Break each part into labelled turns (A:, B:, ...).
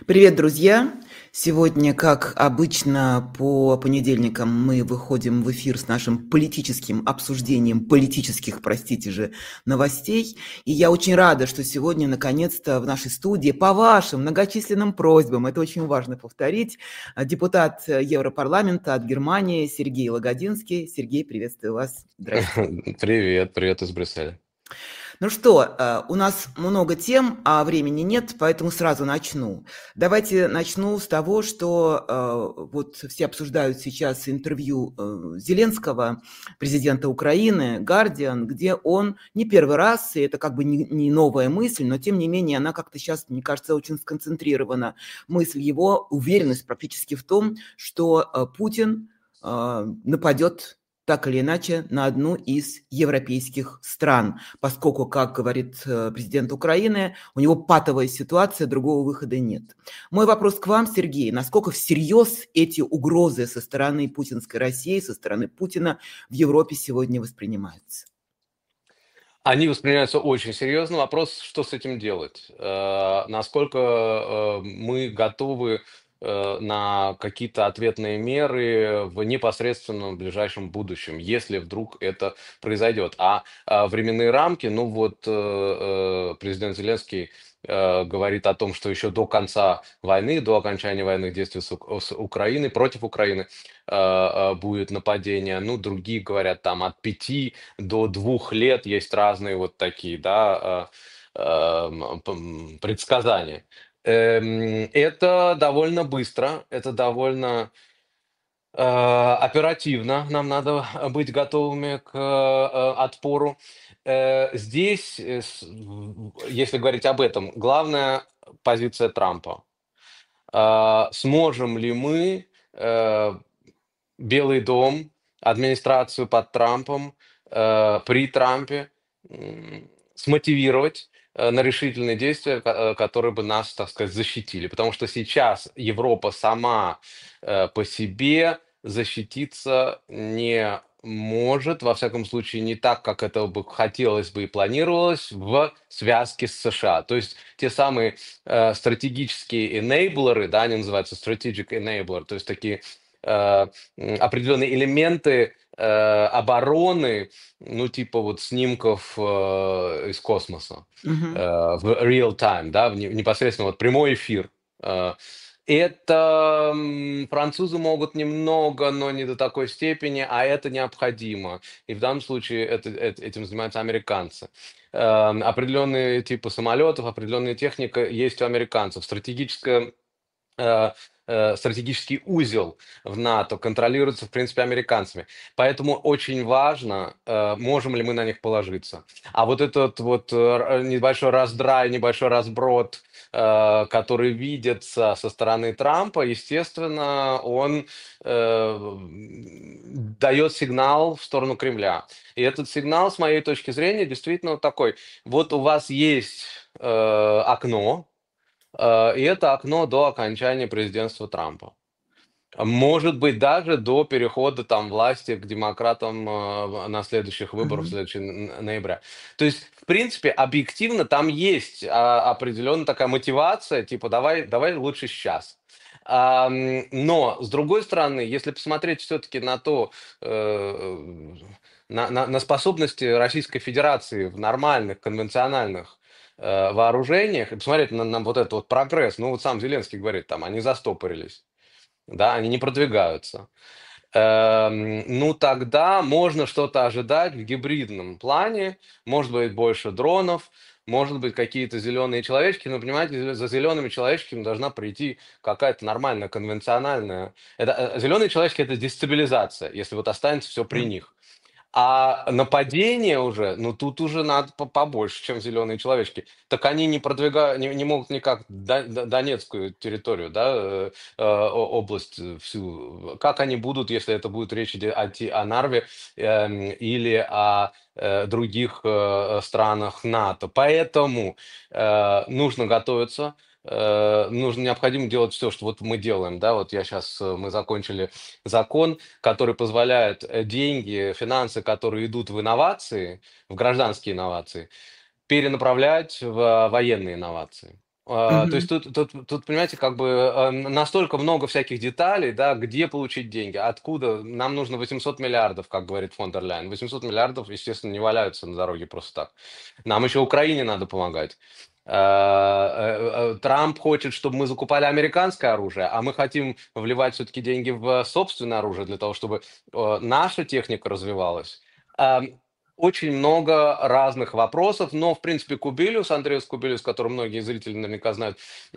A: Привет, друзья! Сегодня, как обычно, по понедельникам мы выходим в эфир с нашим политическим обсуждением политических, простите же, новостей. И я очень рада, что сегодня, наконец-то, в нашей студии, по вашим многочисленным просьбам, это очень важно повторить, депутат Европарламента от Германии Сергей Лагодинский. Сергей, приветствую вас. Здрасте.
B: Привет, привет из Брюсселя.
A: Ну что, у нас много тем, а времени нет, поэтому сразу начну. Давайте начну с того, что вот все обсуждают сейчас интервью Зеленского, президента Украины, «Гардиан», где он не первый раз, и это как бы не новая мысль, но тем не менее она как-то сейчас, мне кажется, очень сконцентрирована. Мысль его, уверенность практически в том, что Путин нападет так или иначе на одну из европейских стран, поскольку, как говорит президент Украины, у него патовая ситуация, другого выхода нет. Мой вопрос к вам, Сергей: насколько всерьез эти угрозы со стороны путинской России, со стороны Путина в Европе сегодня воспринимаются?
B: Они воспринимаются очень серьезно. Вопрос, что с этим делать? Насколько мы готовы на какие-то ответные меры в непосредственном ближайшем будущем, если вдруг это произойдет. Временные рамки, ну вот президент Зеленский говорит о том, что еще до конца войны, до окончания военных действий с Украиной, против Украины будет нападение. Ну, другие говорят там от 5 до 2 лет, есть разные вот такие, да, предсказания. Это довольно быстро, это довольно оперативно. Нам надо быть готовыми к отпору. Здесь, если говорить об этом, главная позиция Трампа. Сможем ли мы, Белый дом, администрацию под Трампом, при Трампе, смотивировать на решительные действия, которые бы нас, так сказать, защитили. Потому что сейчас Европа сама по себе защититься не может, во всяком случае, не так, как это бы хотелось бы и планировалось, в связке с США. То есть те самые стратегические enablers, да, они называются strategic enabler, то есть такие определенные элементы обороны, ну, типа вот снимков из космоса
A: Мгм.
B: в real time, да, непосредственно вот прямой эфир. Э, Это французы могут немного, но не до такой степени, а это необходимо. И в данном случае этим занимаются американцы. Определенные типы самолетов, определенная техника есть у американцев. Э, стратегический узел в НАТО контролируется, в принципе, американцами. Поэтому очень важно, можем ли мы на них положиться. А вот этот вот небольшой раздрай, небольшой разброд, который видится со стороны Трампа, естественно, он дает сигнал в сторону Кремля. И этот сигнал, с моей точки зрения, действительно вот такой. Вот у вас есть окно, и это окно до окончания президентства Трампа. Может быть, даже до перехода там власти к демократам на следующих выборах, в
A: Мгм.
B: следующем ноября. То есть, в принципе, объективно там есть определенная такая мотивация, типа давай лучше сейчас. Но, с другой стороны, если посмотреть все-таки на то, э, на способности Российской Федерации в нормальных, конвенциональных вооружениях, и посмотреть на вот этот вот прогресс, ну вот сам Зеленский говорит, там, они застопорились, да, они не продвигаются. Ну, тогда можно что-то ожидать в гибридном плане. Может быть, больше дронов, может быть, какие-то зеленые человечки. Но, понимаете, за зелеными человечками должна прийти какая-то нормальная, конвенциональная. Зеленые человечки — это дестабилизация, если вот останется все при
A: Да.
B: них. А нападение уже, ну тут уже надо побольше, чем зеленые человечки. Так они не продвигают, не могут никак Донецкую территорию, да, область всю. Как они будут, если это будет речь о Нарве или о других странах НАТО? Поэтому нужно готовиться. Необходимо делать все, что вот мы делаем, да, вот мы закончили закон, который позволяет деньги, финансы, которые идут в инновации, в гражданские инновации, перенаправлять в военные инновации. То есть
A: Мгм.
B: тут, понимаете, как бы настолько много всяких деталей, да, где получить деньги, откуда, нам нужно 800 миллиардов, как говорит фон дер Ляйен. 800 миллиардов, естественно, не валяются на дороге просто так. Нам еще Украине надо помогать. Трамп хочет, чтобы мы закупали американское оружие, а мы хотим вливать все-таки деньги в собственное оружие для того, чтобы наша техника развивалась. Ам, Очень много разных вопросов, но, в принципе, Андреас Кубилюс, которого многие зрители наверняка знают,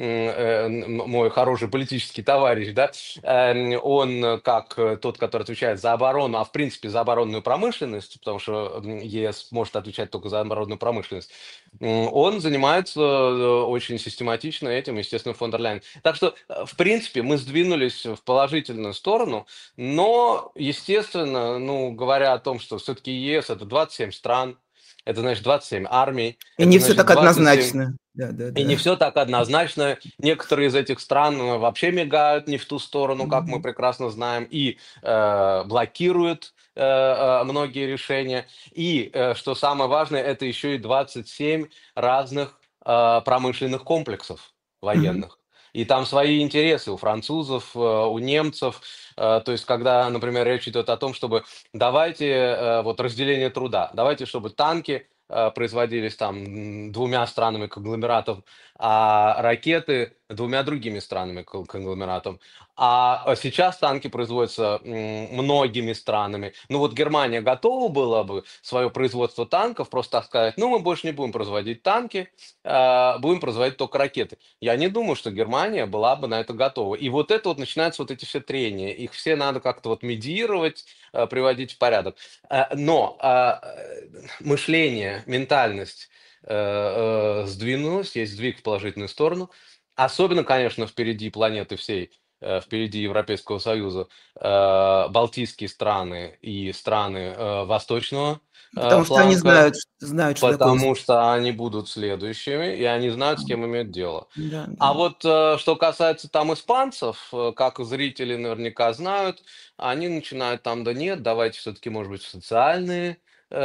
B: мой хороший политический товарищ, да, он как тот, который отвечает за оборону, а в принципе за оборонную промышленность, потому что ЕС может отвечать только за оборонную промышленность, он занимается очень систематично этим, естественно, фон дер Ляйен. Так что, в принципе, мы сдвинулись в положительную сторону, но, естественно, ну, говоря о том, что все-таки ЕС это 27 стран, это значит 27 армий,
A: И
B: это
A: не все
B: значит
A: так
B: 27.
A: однозначно.
B: И не
A: Да-да-да.
B: все так однозначно. Некоторые из этих стран вообще мигают не в ту сторону, как мы
A: Мгм.
B: прекрасно знаем, и блокируют многие решения. И, что самое важное, это еще и 27 разных промышленных комплексов
A: Мгм.
B: военных. И там свои интересы у французов, у немцев. То есть, когда, например, речь идет о том, чтобы давайте вот разделение труда, давайте, чтобы танки производились там двумя странами конгломератов, а ракеты двумя другими странами конгломератом. А сейчас танки производятся многими странами. Ну вот Германия готова была бы свое производство танков просто так сказать, ну мы больше не будем производить танки, будем производить только ракеты. Я не думаю, что Германия была бы на это готова. И вот это вот начинаются вот эти все трения. Их все надо как-то вот медиировать, приводить в порядок. Но мышление, ментальность сдвинулась, есть сдвиг в положительную сторону. Особенно, конечно, впереди планеты всей, впереди Европейского Союза, балтийские страны и страны восточного
A: Потому что они
B: фланга,
A: знают, что такое
B: потому что они будут следующими, и они знают, с кем иметь дело.
A: Да,
B: А
A: да.
B: вот что касается там испанцев, как зрители наверняка знают, они начинают там, да нет, давайте все-таки, может быть, в социальные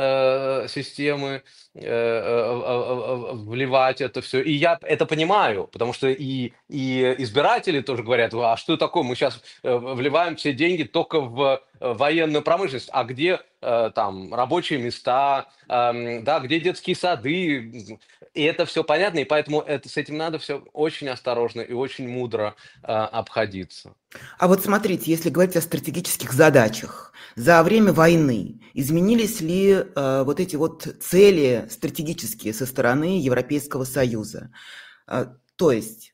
B: системы вливать это все. И я это понимаю, потому что и избиратели тоже говорят, а что такое, мы сейчас вливаем все деньги только в военную промышленность, а где там рабочие места, да, где детские сады, и это все понятно, и поэтому с этим надо все очень осторожно и очень мудро обходиться.
A: А вот смотрите, если говорить о стратегических задачах, за время войны изменились ли вот эти вот цели стратегические со стороны Европейского Союза? То есть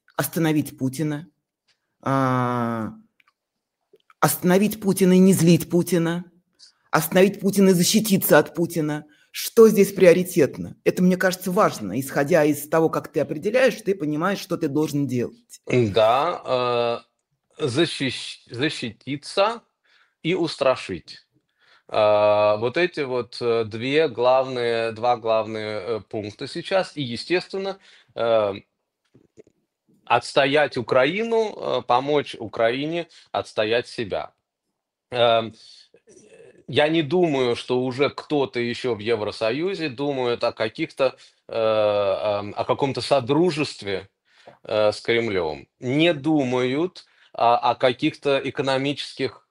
A: а, остановить Путина и не злить Путина, остановить Путина и защититься от Путина. Что здесь приоритетно? Это, мне кажется, важно. Исходя из того, как ты определяешь, ты понимаешь, что ты должен делать.
B: Да, защититься и устрашить. Вот эти вот два главные пункта сейчас. И, естественно, э, отстоять Украину, помочь Украине отстоять себя. Эм, Я не думаю, что уже кто-то еще в Евросоюзе думает о каком-то содружестве с Кремлем. Не думают о каких-то экономических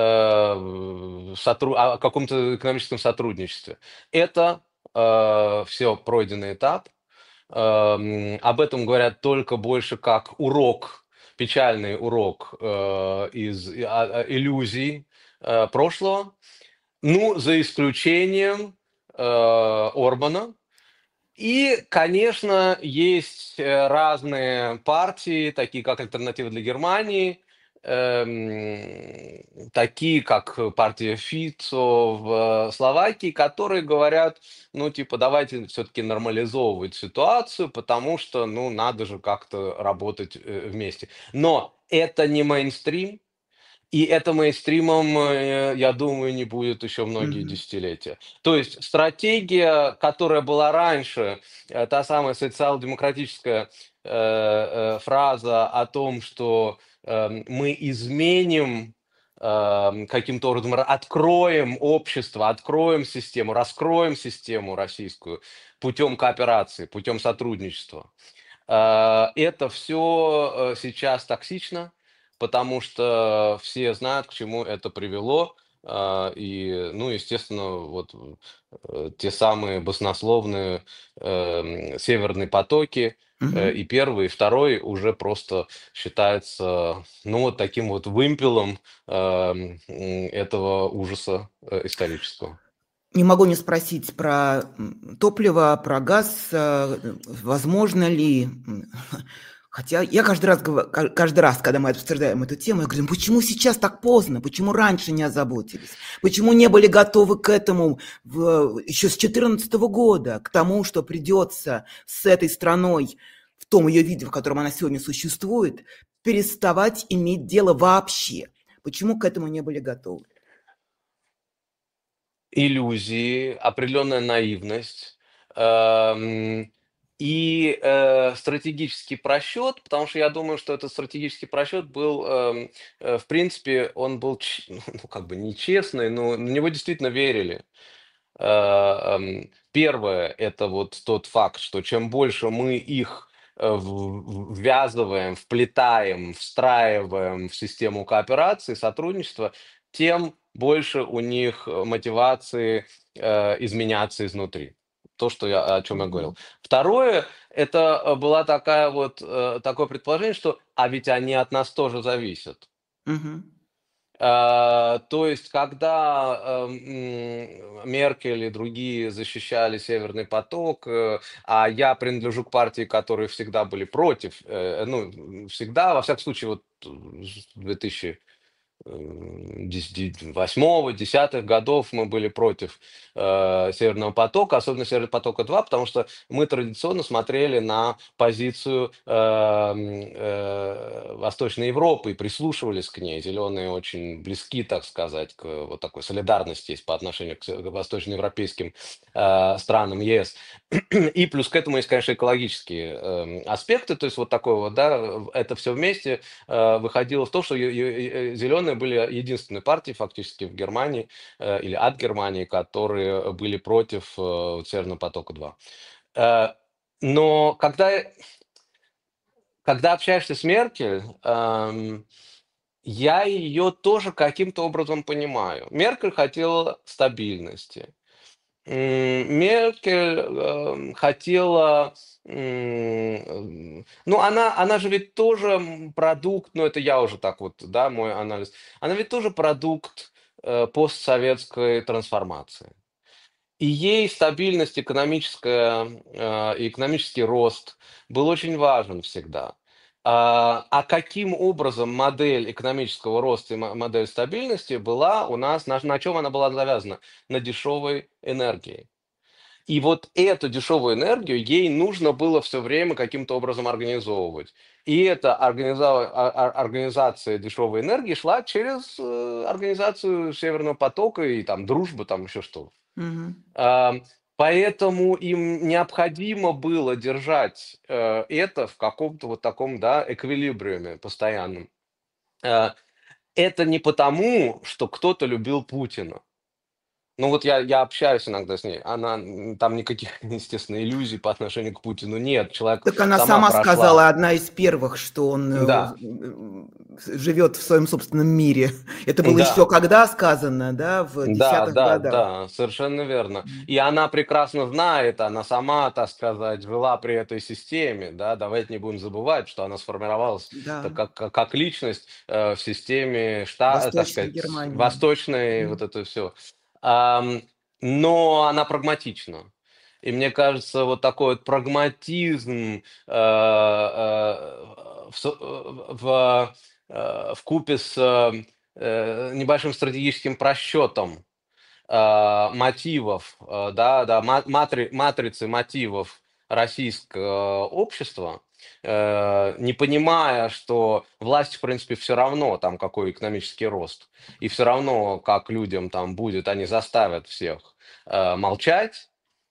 B: о каком-то экономическом сотрудничестве. Это все пройденный этап. Об этом говорят только больше как урок, печальный урок из иллюзий прошлого. Ну, за исключением Орбана. И, конечно, есть разные партии, такие как «Альтернатива для Германии», такие как партия Фицо в Словакии, которые говорят, ну, типа, давайте все-таки нормализовывать ситуацию, потому что, ну, надо же как-то работать вместе. Но это не мейнстрим, и это мейнстримом, я думаю, не будет еще многие
A: Мгм.
B: десятилетия. То есть стратегия, которая была раньше, та самая социал-демократическая фраза о том, что мы изменим каким-то образом, откроем общество, откроем систему, раскроем систему российскую путем кооперации, путем сотрудничества. Это все сейчас токсично, потому что все знают, к чему это привело. И, ну, естественно, вот те самые баснословные северные потоки, и
A: Мгм.
B: первый, и второй уже просто считается, ну, вот таким вот вымпелом этого ужаса исторического.
A: Не могу не спросить про топливо, про газ. Возможно ли, хотя я каждый раз, когда мы обсуждаем эту тему, я говорю: «Ну почему сейчас так поздно? Почему раньше не озаботились? Почему не были готовы к этому еще с 2014 года, к тому, что придется с этой страной в том ее виде, в котором она сегодня существует, переставать иметь дело вообще? Почему к этому не были готовы?»
B: Иллюзии, определенная наивность, эм, и, стратегический просчет, потому что я думаю, что этот стратегический просчет был, в принципе, он был ну, как бы нечестный, но на него действительно верили. Первое — это вот тот факт, что чем больше мы их ввязываем, вплетаем, встраиваем в систему кооперации, сотрудничества, тем больше у них мотивации изменяться изнутри. То, что о чем я говорил.
A: Мгм.
B: Второе — это была такая вот, такое предположение, что а ведь они от нас тоже зависят.
A: Мгм.
B: То есть, когда, Меркель и другие защищали "Северный поток", а я принадлежу к партии, которые всегда были против, ну, всегда, во всяком случае, вот, с 2000 8 десятых годов мы были против Северного потока, особенно Северного потока-2, потому что мы традиционно смотрели на позицию Восточной Европы и прислушивались к ней. Зеленые очень близки, так сказать, к вот такой солидарности есть по отношению к восточноевропейским странам ЕС. И плюс к этому есть, конечно, экологические аспекты, то есть вот такое вот, да, это все вместе выходило в то, что зеленые были единственной партией фактически в Германии или от Германии, которые были против вот Северного потока-2. Э, Но когда общаешься с Меркель, я ее тоже каким-то образом понимаю. Меркель хотела стабильности. Меркель, хотела, ну, она же ведь тоже, продукт, ну, это я уже так вот, да, мой анализ. Она ведь тоже продукт, постсоветской трансформации. И ей стабильность экономическая, и экономический рост был очень важен всегда. А каким образом модель экономического роста и модель стабильности была у нас, на чем она была завязана? На дешевой энергии. И вот эту дешевую энергию ей нужно было все время каким-то образом организовывать. И эта организация дешевой энергии шла через организацию Северного потока и там дружбу, там еще что.
A: Мгм.
B: Ам, Поэтому им необходимо было держать это в каком-то вот таком, да, эквилибриуме постоянном. Э, Это не потому, что кто-то любил Путина. Ну вот я общаюсь иногда с ней, она, там никаких, естественно, иллюзий по отношению к Путину нет. Человек
A: Так она
B: сама
A: сама
B: прошла.
A: сказала, одна из первых, что он
B: Да,
A: живет в своем собственном мире. Это было еще
B: да.
A: когда сказано, да, в
B: Да,
A: десятых
B: да,
A: годах.
B: да, совершенно верно. И она прекрасно знает, она сама, так сказать, жила при этой системе, да, давайте не будем забывать, что она сформировалась
A: Да,
B: как личность в системе, так
A: Восточной
B: сказать,
A: Германии.
B: восточной, вот
A: Мгм.
B: это все. Но она прагматична. И мне кажется, вот такой вот прагматизм в купе с небольшим стратегическим просчетом мотивов, да, матрицы мотивов российского общества, не понимая, что власти, в принципе, все равно там какой экономический рост, и все равно, как людям там будет, они заставят всех молчать,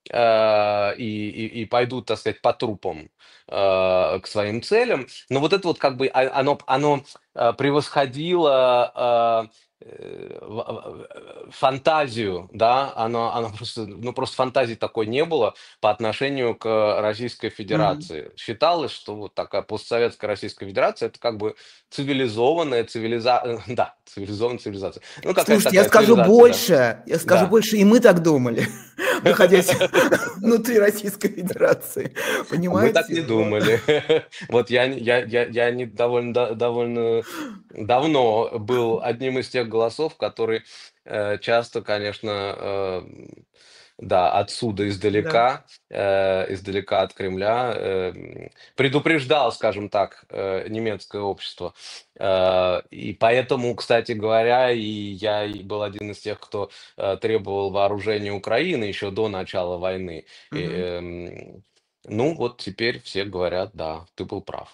B: и пойдут, так сказать, по трупам к своим целям. Но вот это вот как бы оно превосходило фантазию, да, она просто, ну, просто фантазии такой не было по отношению к Российской
A: Мгм.
B: Федерации. Считалось, что вот такая постсоветская Российская Федерация — это как бы цивилизованная да, цивилизованная цивилизация. Ну, какая-то
A: Слушайте, я
B: такая
A: скажу
B: цивилизация, да.
A: больше,
B: Да.
A: и мы так думали, находясь внутри Российской Федерации.
B: А мы так
A: Понимаете?
B: не
A: Вот.
B: думали. Вот я не довольно давно был одним из тех голосов, который, часто, конечно, да, отсюда,
A: Да.
B: издалека от Кремля, предупреждал, скажем так, немецкое общество. И поэтому, кстати говоря, и был один из тех, кто, требовал вооружения Украины еще до начала войны. И,
A: Мгм.
B: ну, вот теперь все говорят: "Да, ты был прав".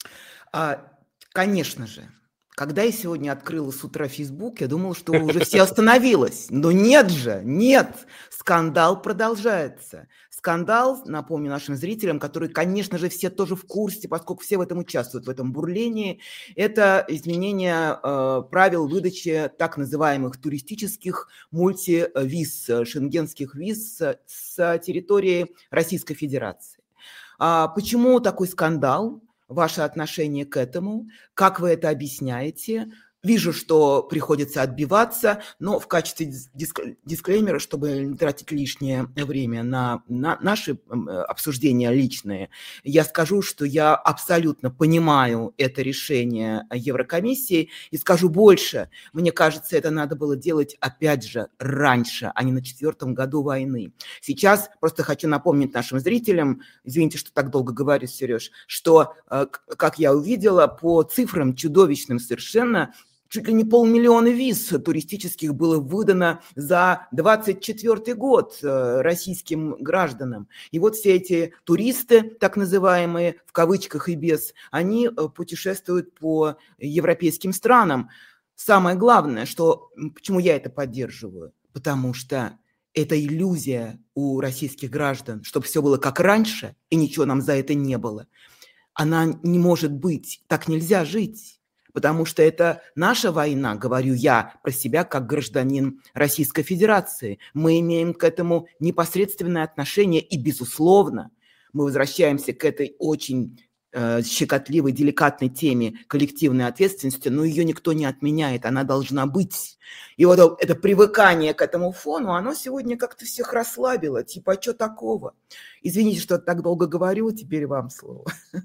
A: А, конечно же, когда я сегодня открыла с утра Facebook, я думала, что уже все остановилось. Но нет же, нет! Скандал продолжается. Скандал, напомню нашим зрителям, которые, конечно же, все тоже в курсе, поскольку все в этом участвуют, в этом бурлении, это изменение правил выдачи так называемых туристических мультивиз, шенгенских виз с территории Российской Федерации. Почему такой скандал? Ваше отношение к этому? Как вы это объясняете? Вижу, что приходится отбиваться, но в качестве дисклеймера, чтобы не тратить лишнее время на наши обсуждения личные, я скажу, что я абсолютно понимаю это решение Еврокомиссии и скажу больше. Мне кажется, это надо было делать, опять же, раньше, а не на 4-м году войны. Сейчас просто хочу напомнить нашим зрителям, извините, что так долго говорю, Сереж, что, как я увидела, по цифрам чудовищным совершенно, чуть ли не 500 000 виз туристических было выдано за 24 год российским гражданам. И вот все эти туристы, так называемые, в кавычках и без, они путешествуют по европейским странам. Самое главное, что, почему я это поддерживаю, потому что это иллюзия у российских граждан, чтобы все было как раньше, и ничего нам за это не было. Она не может быть. Так нельзя жить. Потому что это наша война, говорю я про себя как гражданин Российской Федерации. Мы имеем к этому непосредственное отношение, и, безусловно, мы возвращаемся к этой очень щекотливой, деликатной теме коллективной ответственности, но ее никто не отменяет, она должна быть. И вот это привыкание к этому фону, оно сегодня как-то всех расслабило, типа, а что такого? Извините, что так долго говорю, теперь вам слово.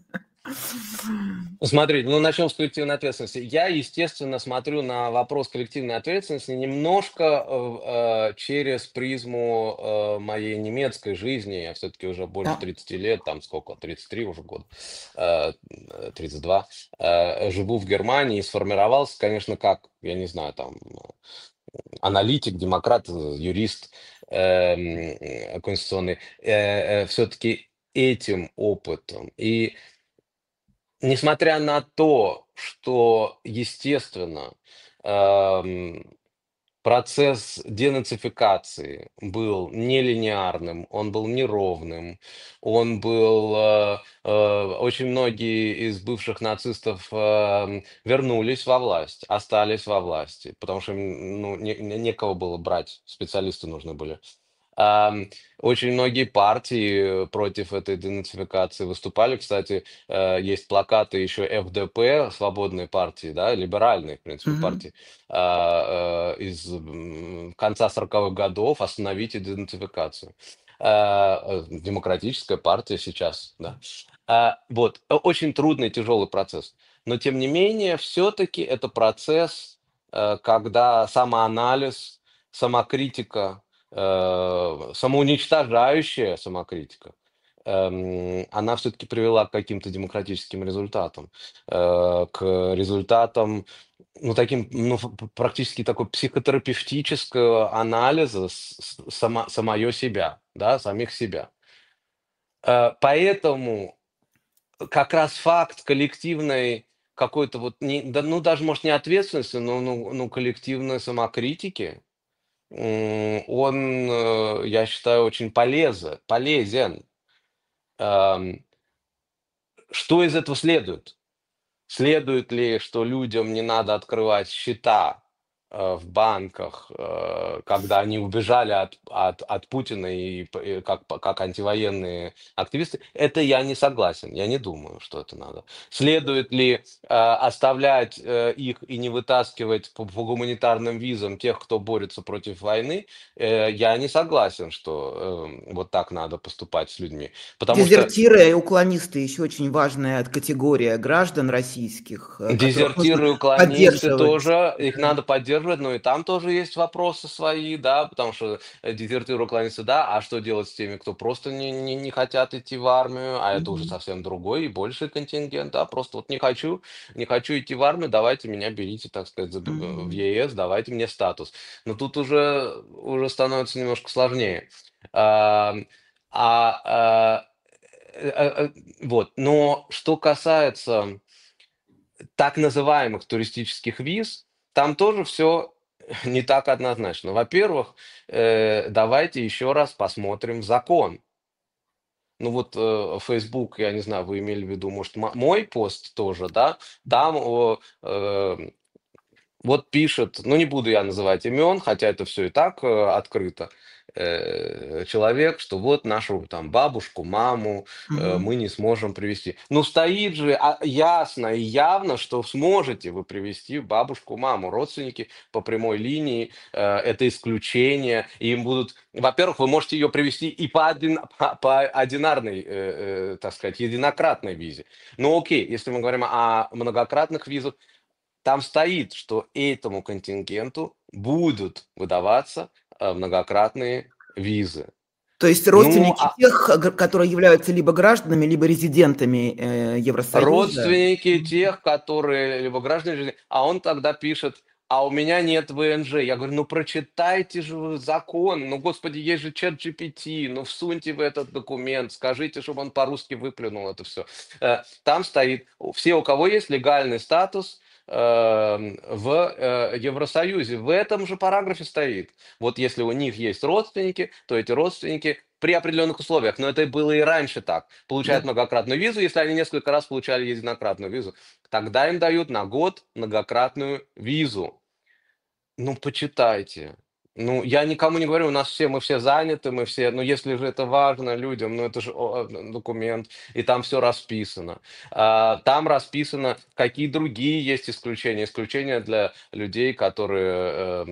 B: Смотрите, ну, начнем с коллективной ответственности. Я, естественно, смотрю на вопрос коллективной ответственности немножко через призму моей немецкой жизни. Я все-таки уже больше
A: Да.
B: 30 лет, там сколько, 33 уже год, 32. Живу в Германии и сформировался, конечно, как, я не знаю, там, аналитик, демократ, юрист конституционный, все-таки этим опытом. И несмотря на то, что, естественно, ам, процесс денацификации был нелинеарным, он был неровным, он был, очень многие из бывших нацистов вернулись во власть, остались во власти, потому что ну, некого было брать, специалисты нужны были. Ам, Очень многие партии против этой денацификации выступали. Кстати, есть плакаты еще ФДП, свободной партии, да, либеральной, в принципе,
A: Мгм.
B: партии, из конца 40-х годов «Остановите денацификацию». Демократическая партия сейчас, да. Вот, очень трудный, тяжелый процесс. Но, тем не менее, все-таки это процесс, когда самоанализ, самокритика, самоуничтожающая самокритика, она все-таки привела к каким-то демократическим результатам, к результатам, ну, таким, ну, практически такой психотерапевтического анализа самое себя, да, самих себя. Поэтому как раз факт коллективной какой-то вот, да, ну, даже, может, не ответственности, но ну, коллективной самокритики, он, я считаю, очень полезен. Ам, Что из этого следует? Следует ли, что людям не надо открывать счета, в банках, когда они убежали от Путина и как антивоенные активисты, это я не согласен. Я не думаю, что это надо. Следует ли оставлять их и не вытаскивать по гуманитарным визам тех, кто борется против войны? Я не согласен, что вот так надо поступать с людьми. Потому что
A: Дезертиры и уклонисты еще очень важная категория граждан российских, которых нужно
B: дезертиры, уклонисты
A: поддерживать.
B: тоже, их
A: Да.
B: надо поддерживать, но и там тоже есть вопросы свои, да, потому что дезертиры, уклонисты, да, а что делать с теми, кто просто не хотят идти в армию, а это уже
A: Мгм.
B: совсем другой и больший контингент, да, просто вот не хочу идти в армию, давайте меня берите, так сказать, в
A: Мгм.
B: ЕС, давайте мне статус. Но тут уже становится немножко сложнее. А, а, а, вот, но что касается так называемых туристических виз, там тоже все не так однозначно. Во-первых, давайте еще раз посмотрим закон. Ну вот, Facebook, я не знаю, вы имели в виду, может, мой пост тоже, да? Там вот пишет, ну не буду я называть имен, хотя это все и так открыто, человек, что вот нашу там бабушку, маму
A: Мгм.
B: мы не сможем привести. Ну стоит же ясно и явно, что сможете вы привести бабушку, маму. Родственники по прямой линии, это исключение. И им будут, во-первых, вы можете ее привести и по одинарной, так сказать, единократной визе. Ну окей, если мы говорим о многократных визах, там стоит, что этому контингенту будут выдаваться многократные визы.
A: То есть
B: Ну,
A: родственники тех, которые являются либо гражданами, либо резидентами Евросоюза.
B: родственники тех, которые либо граждане, а он тогда пишет, а у меня нет ВНЖ. Я говорю, ну прочитайте же вы закон, ну господи, есть же чат GPT, ну всуньте в этот документ, скажите, чтобы он по-русски выплюнул это все. Там стоит, все, у кого есть легальный статус в Евросоюзе, в этом же параграфе стоит. Вот если у них есть родственники, то эти родственники при определенных условиях, но это было и раньше так, получают
A: Да.
B: многократную визу, если они несколько раз получали единократную визу, тогда им дают на год многократную визу. Ну, почитайте. Ну, я никому не говорю, мы все заняты, мы все, ну, если же это важно людям, ну, это же документ, и там все расписано. Там расписано, какие другие есть исключения. Исключения для людей, которые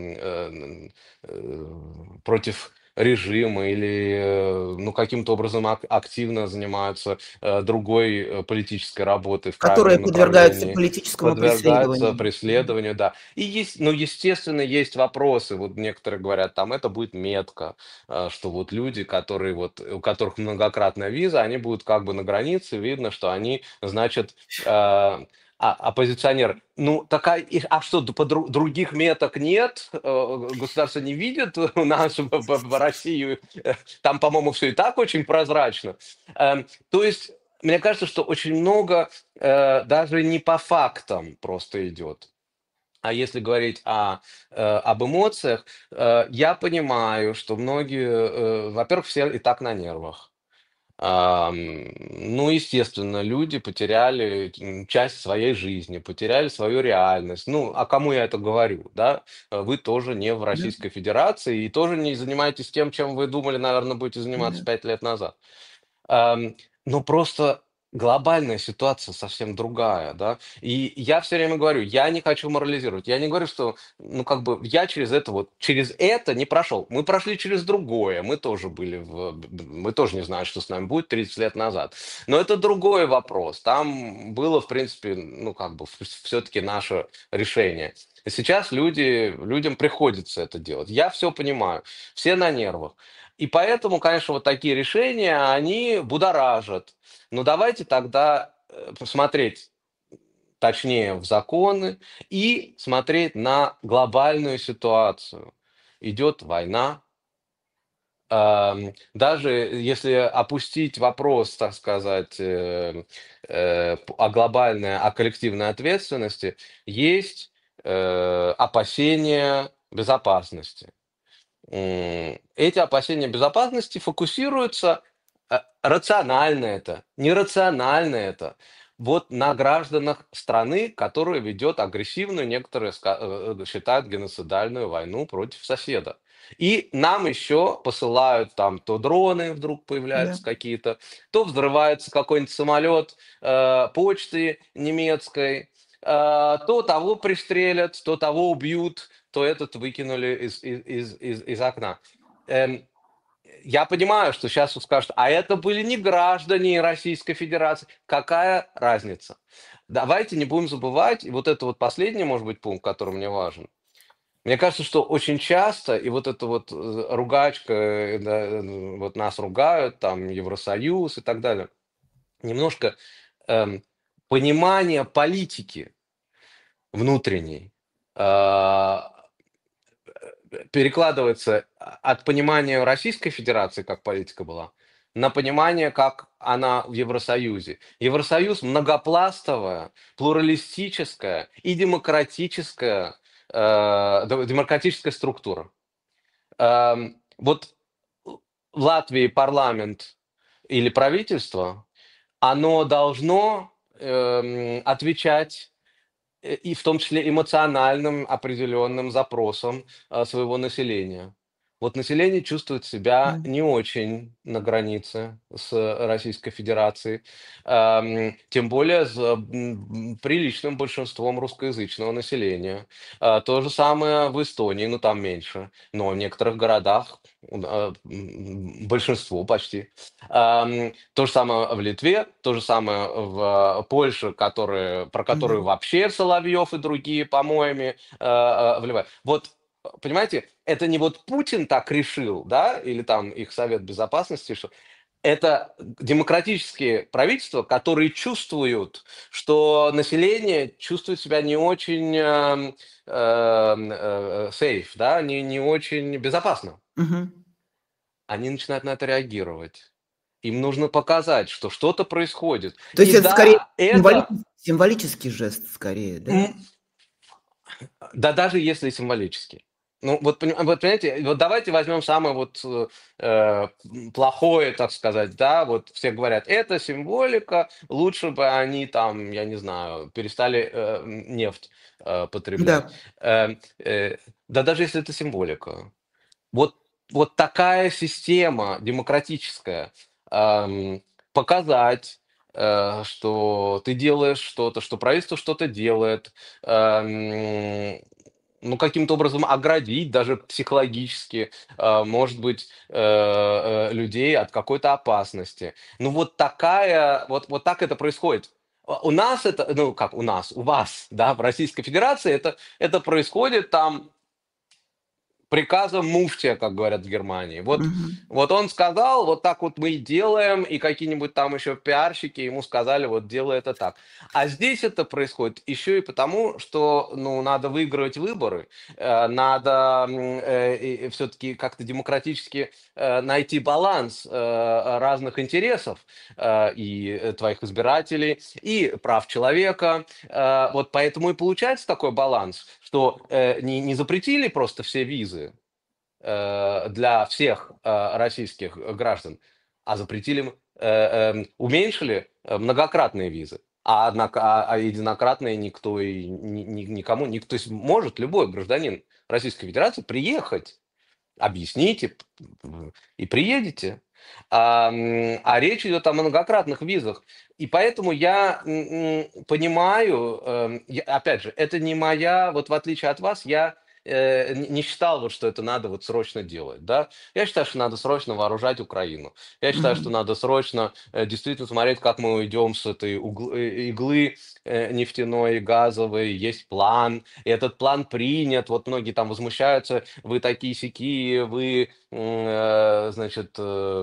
B: против режима или, ну, каким-то образом активно занимаются другой политической работой в
A: Которые
B: правильном
A: подвергаются
B: направлении,
A: политическому
B: подвергаются
A: преследованию. Мгм.
B: преследованию, да. И есть, ну, естественно, есть вопросы. Вот некоторые говорят, там это будет метка, что вот люди, которые вот, у которых многократная виза, они будут как бы на границе, видно, что они, значит, оппозиционеры. Ну, такая, а что, других меток нет? Государство не видит у нас в России? Там, по-моему, все и так очень прозрачно. То есть, мне кажется, что очень много даже не по фактам просто идет. А если говорить об эмоциях, я понимаю, что многие, во-первых, все и так на нервах. Ну, естественно, люди потеряли часть своей жизни, потеряли свою реальность. Ну, а кому я это говорю, да? Вы тоже не в
A: Да,
B: Российской Федерации и тоже не занимаетесь тем, чем вы думали, наверное, будете заниматься
A: да.
B: 5 лет назад. Ам, но просто глобальная ситуация совсем другая, да. И я все время говорю, я не хочу морализировать. Я не говорю, что, ну, как бы я через это не прошел. Мы прошли через другое. Мы тоже не знаем, что с нами будет 30 лет назад. Но это другой вопрос. Там было, в принципе, ну, как бы все-таки наше решение. И сейчас людям приходится это делать. Я все понимаю. Все на нервах. И поэтому, конечно, вот такие решения, они будоражат. Но давайте тогда посмотреть точнее в законы и смотреть на глобальную ситуацию. Идет война. Даже если опустить вопрос, так сказать, о глобальной, о коллективной ответственности, есть опасения безопасности. Эти опасения безопасности фокусируются, рационально это, нерационально это. вот на гражданах страны, которая ведет агрессивную, некоторые считают геноцидальную войну против соседа. И нам еще посылают там то дроны вдруг
A: Да.
B: появляются какие-то, то взрывается какой-нибудь самолет почты немецкой, то того пристрелят, то того убьют, то этот выкинули из окна. Эм, я понимаю, что сейчас скажут, а это были не граждане Российской Федерации. Какая разница? Давайте не будем забывать, и вот это вот последний, может быть, пункт, который мне важен. Мне кажется, что очень часто, и вот эта вот ругачка, да, вот нас ругают, там, Евросоюз и так далее, немножко эм, понимание политики внутренней а, перекладывается от понимания Российской Федерации, как политика была, на понимание, как она в Евросоюзе. Евросоюз многопластовая, плуралистическая и демократическая структура. Вот в Латвии парламент или правительство, оно должно отвечать и в том числе эмоциональным определенным запросам своего населения. Вот население чувствует себя
A: Да.
B: не очень на границе с Российской Федерацией, тем более с приличным большинством русскоязычного населения. То же самое в Эстонии, ну там меньше, но в некоторых городах большинство почти. То же самое в Литве, то же самое в Польше, про
A: Да.
B: которую вообще Соловьев и другие помоями вливают. Вот, понимаете, это не вот Путин так решил, да, или там их Совет Безопасности, что это демократические правительства, которые чувствуют, что население чувствует себя не очень safe, да, не очень безопасно.
A: Мгм.
B: Они начинают на это реагировать. Им нужно показать, что что-то происходит.
A: То есть
B: И
A: это скорее
B: да, это,
A: символический жест скорее, да?
B: м, да даже если символически. Ну, вот понимаете, вот давайте возьмем самое вот плохое, так сказать, да, вот все говорят, это символика, лучше бы они там, я не знаю, перестали нефть потреблять.
A: Да.
B: Э, э, да даже если это символика. Вот, вот такая система демократическая, показать, что ты делаешь что-то, что правительство что-то делает, ам, ну, каким-то образом оградить даже психологически, может быть, людей от какой-то опасности. Ну, вот такая, вот так это происходит. У нас это, ну, как у нас, у вас, да, в Российской Федерации это происходит там приказом муфтия, как говорят в Германии.
A: Мгм.
B: Вот он сказал, вот так вот мы и делаем, и какие-нибудь там еще пиарщики ему сказали, вот делай это так. А здесь это происходит еще и потому, что, ну, надо выигрывать выборы, надо все-таки как-то демократически найти баланс разных интересов и твоих избирателей, и прав человека. Вот поэтому и получается такой баланс, что не запретили просто все визы для всех российских граждан, а запретили, уменьшили многократные визы. Однако, единократные никто и никому, то есть может любой гражданин Российской Федерации приехать, объясните и приедете. А речь идет о многократных визах. И поэтому я понимаю, опять же, это не моя, вот в отличие от вас, я не считал, вот, что это надо вот срочно делать. Да? Я считаю, что надо срочно вооружать Украину. Я считаю, что
A: Мгм.
B: надо срочно действительно смотреть, как мы уйдем с этой иглы нефтяной, газовой. Есть план, и этот план принят. Вот многие там возмущаются, вы такие-сякие, вы, значит,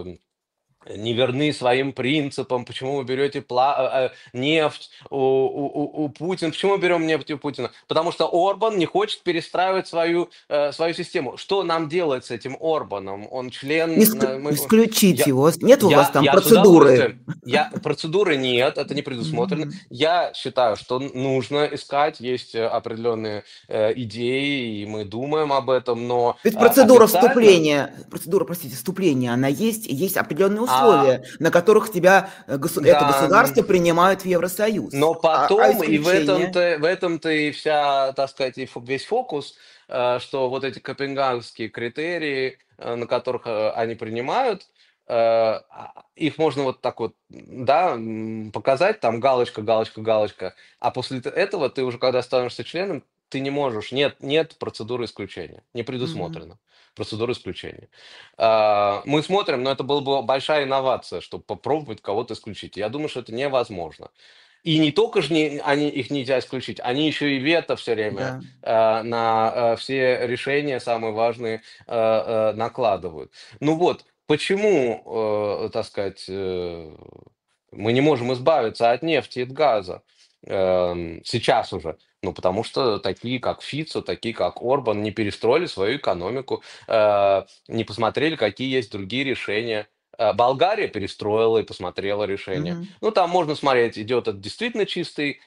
B: не верны своим принципам, почему вы берете нефть у Путина, почему мы берем нефть у Путина? Потому что Орбан не хочет перестраивать свою систему. Что нам делать с этим Орбаном? Он член...
A: Исключить
B: я,
A: его. Нет у вас там
B: я с
A: процедуры?
B: удовольствием. Процедуры нет, это не предусмотрено.
A: Мгм.
B: Я считаю, что нужно искать, есть определенные идеи, и мы думаем об этом, но
A: Ведь
B: официально...
A: процедура, простите, вступления, она есть, и есть определенные условия, на которых тебя это
B: Да,
A: государство принимают в Евросоюз.
B: но
A: А
B: потом, и в
A: исключение?
B: этом-то и вся, так сказать, весь фокус, что вот эти копенгагенские критерии, на которых они принимают, их можно вот так вот, да, показать, там галочка, галочка, галочка, а после этого ты уже, когда становишься членом, ты не можешь, нет процедуры исключения, не
A: Мгм.
B: предусмотрено процедуры исключения. Мы смотрим, но это была бы большая инновация, чтобы попробовать кого-то исключить. Я думаю, что это невозможно. И не только же они, их нельзя исключить, они еще и вето все время
A: Да.
B: на все решения самые важные накладывают. Ну вот, почему, так сказать, мы не можем избавиться от нефти и от газа сейчас уже? Ну, потому что такие, как Фицо, такие, как Орбан, не перестроили свою экономику, не посмотрели, какие есть другие решения. Болгария перестроила и посмотрела решения.
A: Мгм.
B: Ну, там можно смотреть, идет это действительно чистый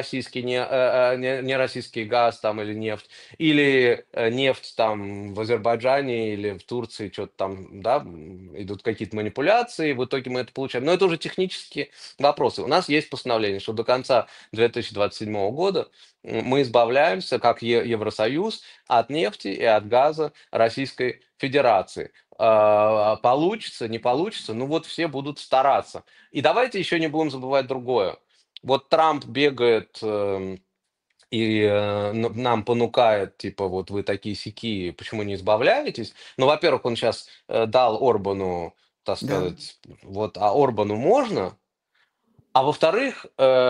B: не российский газ там или нефть, или нефть там в Азербайджане или в Турции, что-то там, да, идут какие-то манипуляции, в итоге мы это получаем. Но это уже технические вопросы. У нас есть постановление, что до конца 2027 года мы избавляемся, как Евросоюз, от нефти и от газа Российской Федерации. Получится, не получится, ну вот все будут стараться. И давайте еще не будем забывать другое. Вот Трамп бегает и нам понукает, типа, вот вы такие сякие, почему не избавляетесь? Ну, во-первых, он сейчас дал Орбану, так
A: Да.
B: сказать, вот, а Орбану можно, а во-вторых,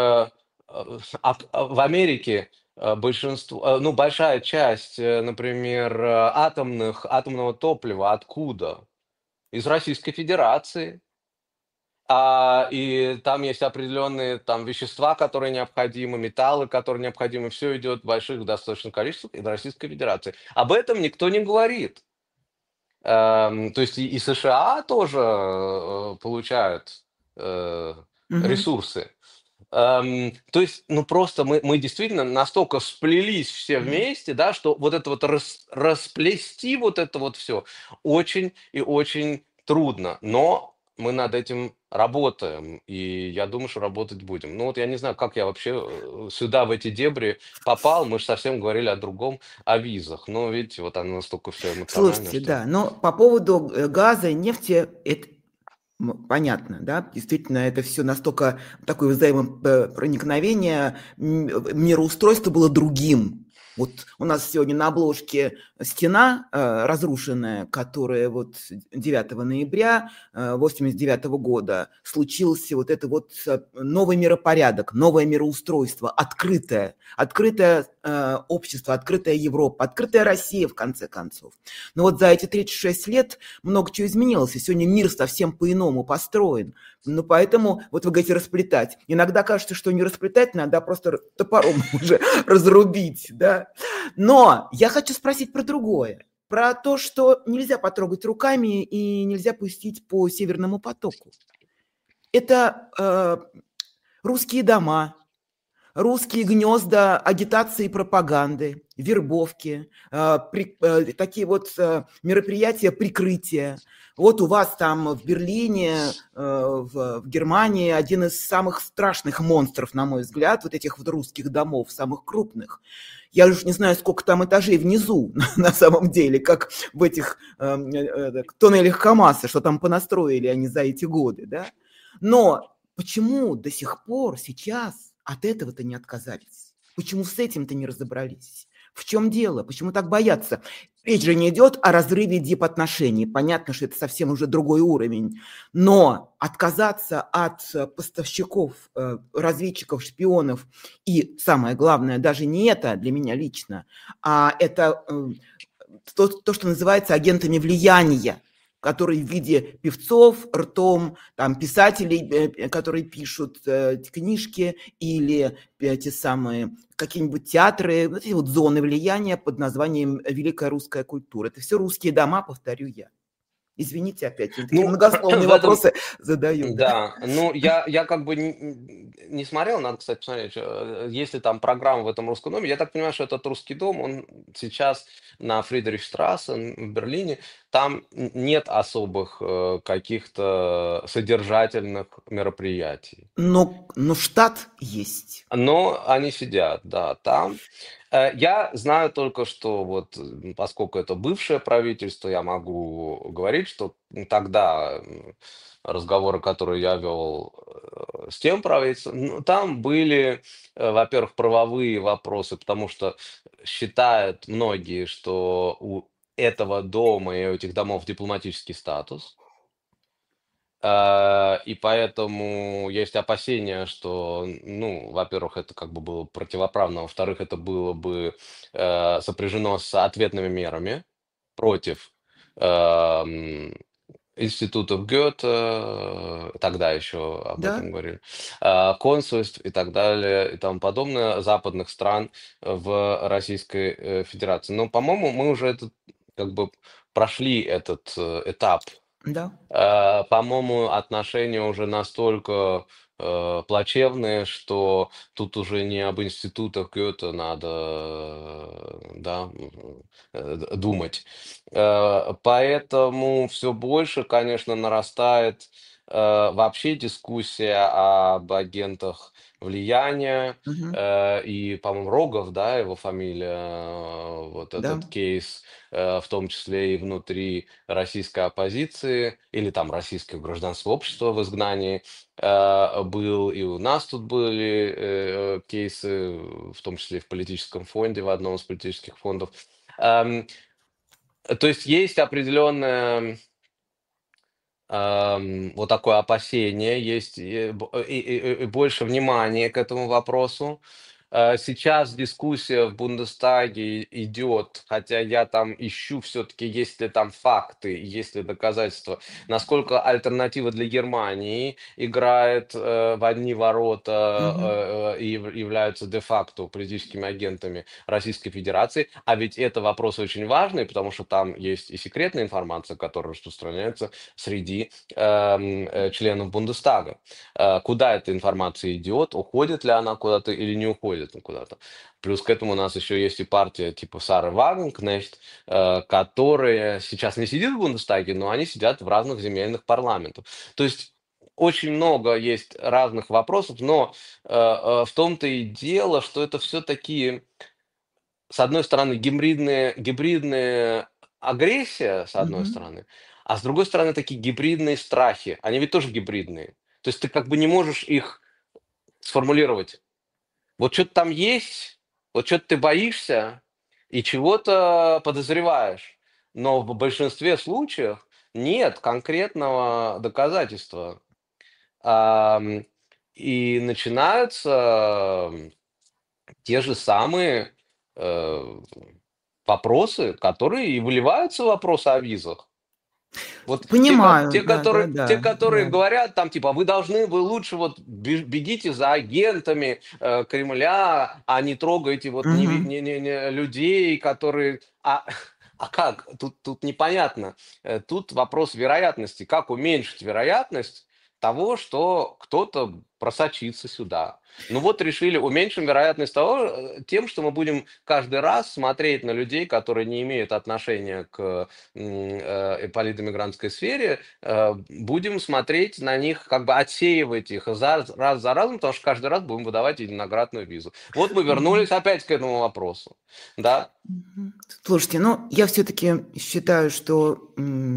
B: в Америке большинство, ну, большая часть, например, атомного топлива откуда? Из Российской Федерации. И там есть определенные там вещества, которые необходимы, металлы, которые необходимы. Все идет в больших достаточно количествах из Российской Федерации. Об этом никто не говорит. То есть и США тоже получают э,
A: Мгм.
B: ресурсы. То есть, ну просто мы действительно настолько сплелись все
A: Мгм.
B: вместе, да, что вот это вот расплести вот это вот все очень и очень трудно. Но мы над этим работаем, и я думаю, что работать будем. Ну вот я не знаю, как я вообще сюда, в эти дебри попал. Мы же совсем говорили о другом, о визах. Но видите, вот оно настолько все эмоционально,
A: Слушайте,
B: что...
A: да, но по поводу газа и нефти, это понятно, да, действительно, это все настолько такое взаимопроникновение, мироустройство было другим. Вот у нас сегодня на обложке стена разрушенная, которая вот 9 ноября 1989 года случился вот это вот новый миропорядок, новое мироустройство, открытое общество, открытая Европа, открытая Россия, в конце концов. Но вот за эти 36 лет много чего изменилось, и сегодня мир совсем по-иному построен. Ну, поэтому, вот вы говорите, расплетать. Иногда кажется, что не расплетать надо, а просто топором уже разрубить, да. Но я хочу спросить про другое. Про то, что нельзя потрогать руками и нельзя пустить по Северному потоку. Это русские дома, русские гнезда агитации и пропаганды, вербовки, такие вот мероприятия прикрытия. Вот у вас там в Берлине, в Германии один из самых страшных монстров, на мой взгляд, вот этих вот русских домов, самых крупных. Я уже не знаю, сколько там этажей внизу на самом деле, как в этих тоннелях КамАЗа, что там понастроили они за эти годы, да. Но почему до сих пор сейчас от этого-то не отказались? Почему с этим-то не разобрались? В чем дело? Почему так боятся? Речь же не идет о разрыве дипотношений. Понятно, что это совсем уже другой уровень. Но отказаться от поставщиков, разведчиков, шпионов и, самое главное, даже не это для меня лично, а это то, что называется агентами влияния, которые в виде певцов, ртом, там, писателей, которые пишут книжки, или те самые какие-нибудь театры, вот эти вот зоны влияния под названием «Великая русская культура». Это все русские дома, повторю я. Извините, опять, такие
B: Ну,
A: многословные
B: в этом,
A: вопросы задаю, да.
B: да, ну я как бы не смотрел, надо, кстати, посмотреть, есть ли там программа в этом русском доме. Я так понимаю, что этот русский дом, он сейчас на Фридрихштрассе в Берлине. Там нет особых каких-то содержательных мероприятий.
A: Но штат есть.
B: Но они сидят, да, там. Я знаю только, что вот, поскольку это бывшее правительство, я могу говорить, что тогда разговоры, которые я вел с тем правительством, ну, там были, во-первых, правовые вопросы, потому что считают многие, что у этого дома и у этих домов дипломатический статус. И поэтому есть опасения, что, ну, во-первых, это как бы было противоправно, во-вторых, это было бы сопряжено с ответными мерами против эм, институтов Гёте, тогда еще об этом
A: Да,
B: говорили, консульств и так далее и тому подобное западных стран в Российской Федерации. Но, по-моему, мы уже этот, как бы прошли этот этап.
A: да.
B: По-моему, отношения уже настолько плачевные, что тут уже не об институтах Гёте надо, да, думать. Поэтому все больше, конечно, нарастает вообще дискуссия об агентах влияния.
A: Мгм.
B: И, по-моему, Рогов, да, его фамилия, вот
A: Да.
B: этот кейс, в том числе и внутри российской оппозиции или там российского гражданского общества в изгнании был, и у нас тут были кейсы, в том числе и в политическом фонде, в одном из политических фондов. Ам, То есть есть определенная вот такое опасение, есть и больше внимания к этому вопросу. Сейчас дискуссия в Бундестаге идет, хотя я там ищу все-таки, есть ли там факты, есть ли доказательства, насколько альтернатива для Германии играет в одни ворота
A: Мгм.
B: и являются де-факто политическими агентами Российской Федерации. А ведь это вопрос очень важный, потому что там есть и секретная информация, которая распространяется среди членов Бундестага. Куда эта информация идет, уходит ли она куда-то или не уходит она куда-то. Плюс к этому у нас еще есть и партия типа Сары Вагенкнехт, которая сейчас не сидит в Бундестаге, но они сидят в разных земельных парламентах. То есть очень много есть разных вопросов, но в том-то и дело, что это все такие, с одной стороны, гибридные агрессия, с одной
A: Мгм.
B: стороны, а с другой стороны, такие гибридные страхи. Они ведь тоже гибридные. То есть ты как бы не можешь их сформулировать. Вот что-то там есть, вот что-то ты боишься и чего-то подозреваешь. Но в большинстве случаев нет конкретного доказательства. Ам, И начинаются те же самые э, вопросы, которые и выливаются в вопросы о визах. Вот
A: Понимаю,
B: те,
A: да, да,
B: те,
A: да,
B: которые
A: да.
B: говорят, там, типа, вы лучше вот бегите за агентами Кремля, а не трогайте вот
A: Мгм.
B: людей, которые... А как? Тут непонятно. Тут вопрос вероятности. Как уменьшить вероятность того, что кто-то просочится сюда? Ну вот решили, уменьшим вероятность того тем, что мы будем каждый раз смотреть на людей, которые не имеют отношения к политэмигрантской сфере, будем смотреть на них, как бы отсеивать их раз за разом, потому что каждый раз будем выдавать единократную визу. Вот мы
A: Мгм.
B: вернулись опять к этому вопросу, да.
A: Мгм. Слушайте, ну, я все-таки считаю, что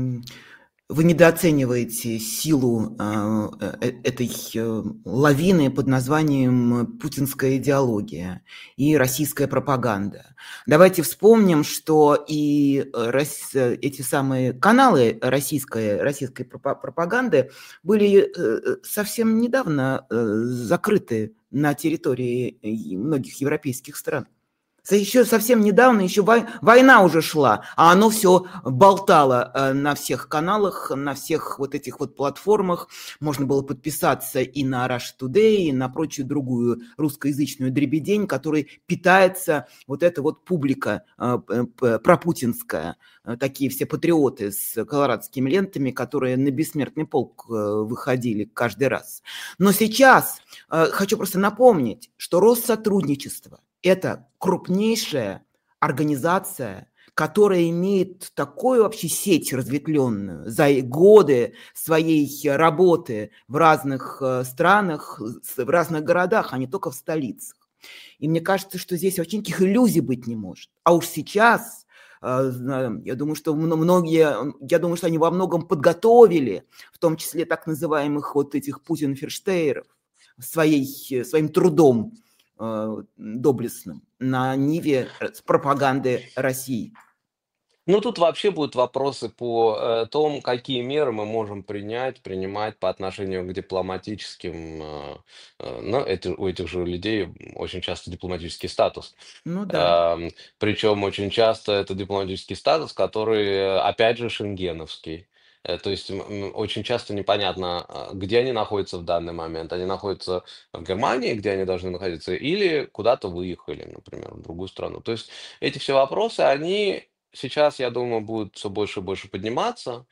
A: вы недооцениваете силу этой лавины под названием путинская идеология и российская пропаганда. Давайте вспомним, что и эти самые каналы российской пропаганды были совсем недавно закрыты на территории многих европейских стран. Еще совсем недавно, еще война уже шла, а оно все болтало на всех каналах, на всех вот этих вот платформах. Можно было подписаться и на Russia Today, и на прочую другую русскоязычную дребедень, которой питается вот эта вот публика пропутинская, такие все патриоты с колорадскими лентами, которые на бессмертный полк выходили каждый раз. Но сейчас Хочу просто напомнить, что Россотрудничество– это крупнейшая организация, которая имеет такую вообще сеть разветвленную за годы своей работы в разных странах, в разных городах, а не только в столицах. И мне кажется, что здесь вообще никаких иллюзий быть не может. А уж сейчас, я думаю, что они во многом подготовили, в том числе так называемых вот этих Путин-ферштейеров, своим трудом доблестным на ниве пропаганды России.
B: Ну, тут вообще будут вопросы по том, какие меры мы можем принимать по отношению к дипломатическим, ну, у этих же людей очень часто дипломатический статус.
A: Ну да.
B: Причем очень часто это дипломатический статус, который, опять же, шенгеновский. То есть очень часто непонятно, где они находятся в данный момент. Они находятся в Германии, где они должны находиться, или куда-то выехали, например, в другую страну. То есть эти все вопросы, они сейчас, я думаю, будут все больше и больше подниматься.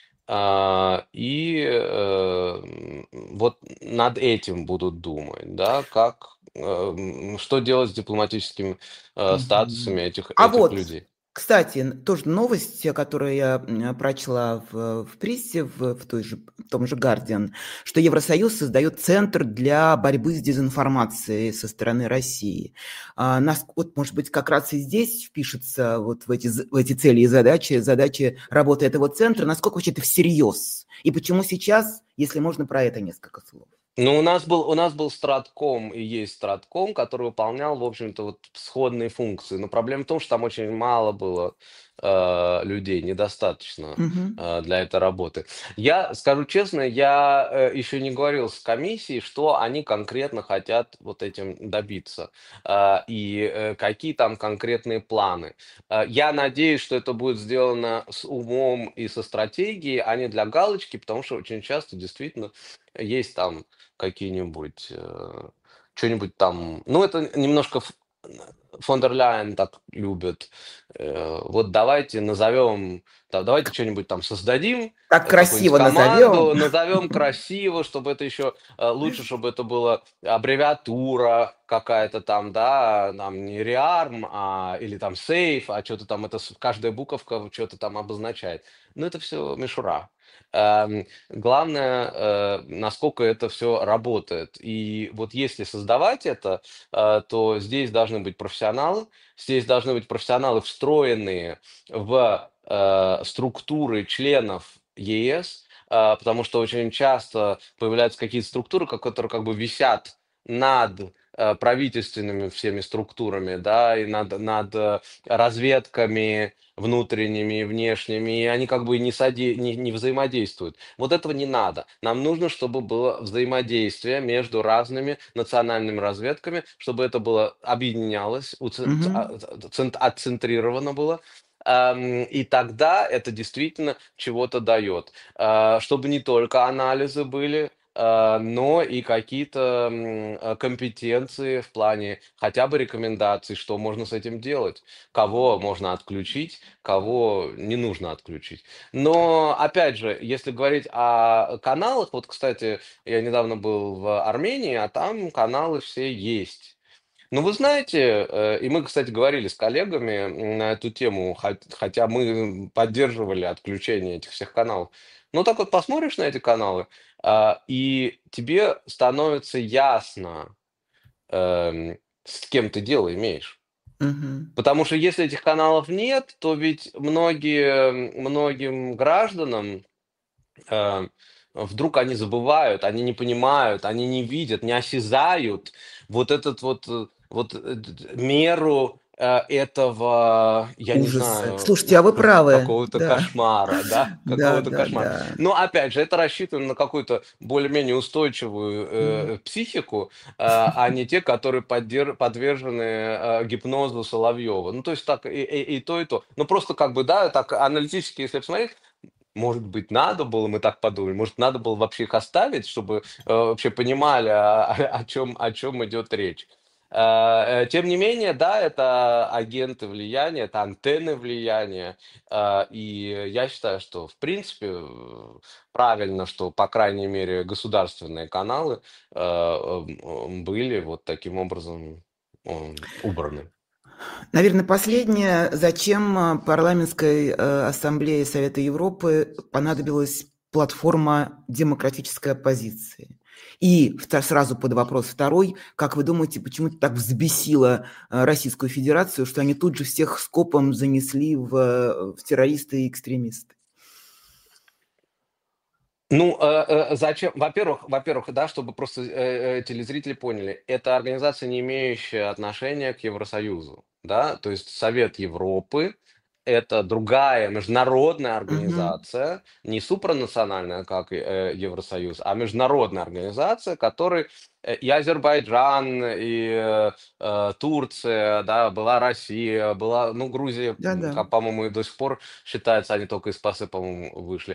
B: Вот над этим будут думать, да, что делать с дипломатическими статусами
A: Мгм. А
B: этих
A: вот,
B: людей.
A: кстати, тоже новость, которую я прочла в прессе, в том же «Гардиан», что Евросоюз создает центр для борьбы с дезинформацией со стороны России. Вот, может быть, как раз и здесь впишется вот в эти цели и задачи работы этого центра. Насколько вообще это всерьез? И почему сейчас, если можно, про это несколько слов?
B: Ну, у нас был стратком и есть стратком, который выполнял, в общем-то, вот сходные функции. Но проблема в том, что там очень мало было людей, недостаточно
A: Мгм.
B: для этой работы. Я скажу честно, я еще не говорил с комиссией, что они конкретно хотят вот этим добиться и какие там конкретные планы. Я надеюсь, что это будет сделано с умом и со стратегией, а не для галочки, потому что очень часто действительно есть там какие-нибудь, что-нибудь там. Ну, это немножко фон дер Ляйен так любит. Вот давайте назовем, давайте что-нибудь там создадим,
A: Так
B: какую-нибудь
A: красиво назовем.
B: команду, назовем красиво, чтобы это еще лучше, чтобы это была аббревиатура какая-то там, да, там не реарм, или там сейф, а что-то там, каждая буковка что-то там обозначает. Ну, это все мишура. Главное, насколько это все работает. И вот если создавать это, то здесь должны быть профессионалы, встроенные в структуры членов ЕС, потому что очень часто появляются какие-то структуры, которые как бы висят над правительственными всеми структурами, да, и над разведками внутренними и внешними, и они как бы не взаимодействуют. Вот этого не надо. Нам нужно, чтобы было взаимодействие между разными национальными разведками, чтобы это было объединялось,
A: Мгм.
B: отцентрировано было. И тогда это действительно чего-то дает. Чтобы не только анализы были, но и какие-то компетенции в плане хотя бы рекомендаций, что можно с этим делать, кого можно отключить, кого не нужно отключить. Но, опять же, если говорить о каналах, вот, кстати, я недавно был в Армении, а там каналы все есть. Ну, вы знаете, и мы, кстати, говорили с коллегами на эту тему, хотя мы поддерживали отключение этих всех каналов. Ну, так вот посмотришь на эти каналы, и тебе становится ясно, с кем ты дело имеешь.
A: Мгм.
B: Потому что если этих каналов нет, то ведь многим гражданам э, вдруг они забывают, они не понимают, они не видят, не осязают вот этот меру этого, я не
A: Ужасы.
B: знаю,
A: Слушайте, а вы правы.
B: какого-то
A: Да,
B: кошмара, да,
A: да,
B: какого-то
A: да,
B: кошмара.
A: да.
B: Но опять же, это рассчитано на какую-то более-менее устойчивую
A: Мгм.
B: психику, а не те, которые подвержены гипнозу Соловьева. Ну, то есть так и то, и то. Ну, просто как бы, да, так аналитически, если посмотреть, может быть, надо было, мы так подумали, может, надо было вообще их оставить, чтобы вообще понимали, о чем идет речь. Тем не менее, да, это агенты влияния, это антенны влияния. И я считаю, что, в принципе, правильно, что, по крайней мере, государственные каналы были вот таким образом убраны.
A: Наверное, последнее. Зачем парламентской ассамблее Совета Европы понадобилась платформа демократической оппозиции? И сразу под вопрос второй. Как вы думаете, почему это так взбесило Российскую Федерацию, что они тут же всех скопом занесли в террористы и экстремисты?
B: Ну, зачем? Во-первых, да, чтобы просто телезрители поняли, это организация, не имеющая отношения к Евросоюзу, да, то есть Совет Европы — это другая международная
A: Мгм.
B: организация, не супранациональная, как Евросоюз, а международная организация, которой и Азербайджан, и Турция, да, была Россия, была, ну, Грузия,
A: Да-да.
B: как, по-моему, и до сих пор считается, они только из ПАСЕ, по-моему, вышли.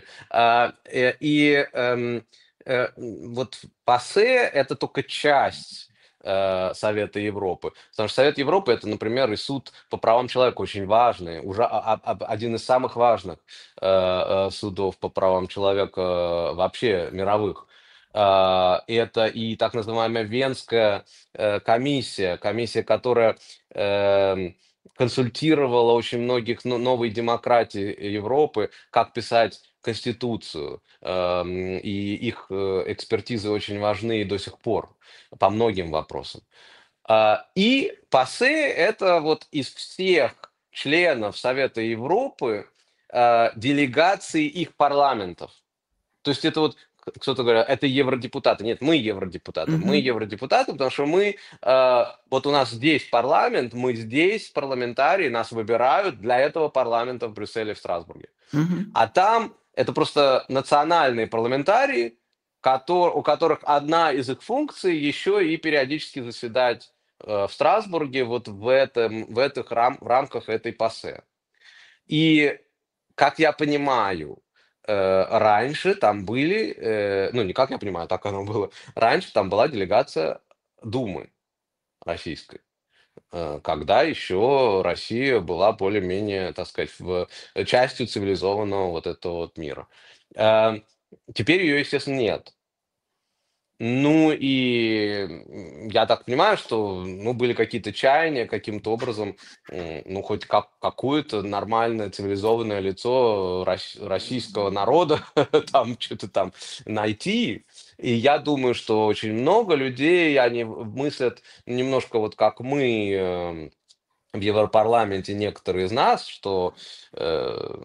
B: Вот ПАСЕ — это только часть Совета Европы. Потому что Совет Европы — это, например, и суд по правам человека, очень важный, уже один из самых важных судов по правам человека вообще мировых. Это и так называемая Венская комиссия, которая эм, консультировала очень многих новой демократии Европы, как писать конституцию, и их экспертизы очень важны и до сих пор по многим вопросам. И ПАСЕ — это вот из всех членов Совета Европы делегации их парламентов. То есть это вот кто-то говорит, это евродепутаты. Нет, мы евродепутаты. Мы
A: Мгм.
B: евродепутаты, потому что вот у нас здесь парламент, мы здесь парламентарии, нас выбирают для этого парламента в Брюсселе, в Страсбурге.
A: Мгм.
B: А там это просто национальные парламентарии, у которых одна из их функций еще и периодически заседать в Страсбурге вот в рамках этой ПАСЕ. И, как я понимаю, раньше там были, ну, не как я понимаю, так оно было. Раньше там была делегация Думы российской, когда еще Россия была более-менее, так сказать, частью цивилизованного вот этого вот мира. Э, Теперь ее, естественно, нет. Ну и, я так понимаю, что, ну, были какие-то чаяния каким-то образом, ну, хоть какое-то нормальное цивилизованное лицо российского народа там что то там найти. И я думаю, что очень много людей, они мыслят немножко вот как мы, в Европарламенте, некоторые из нас, что, э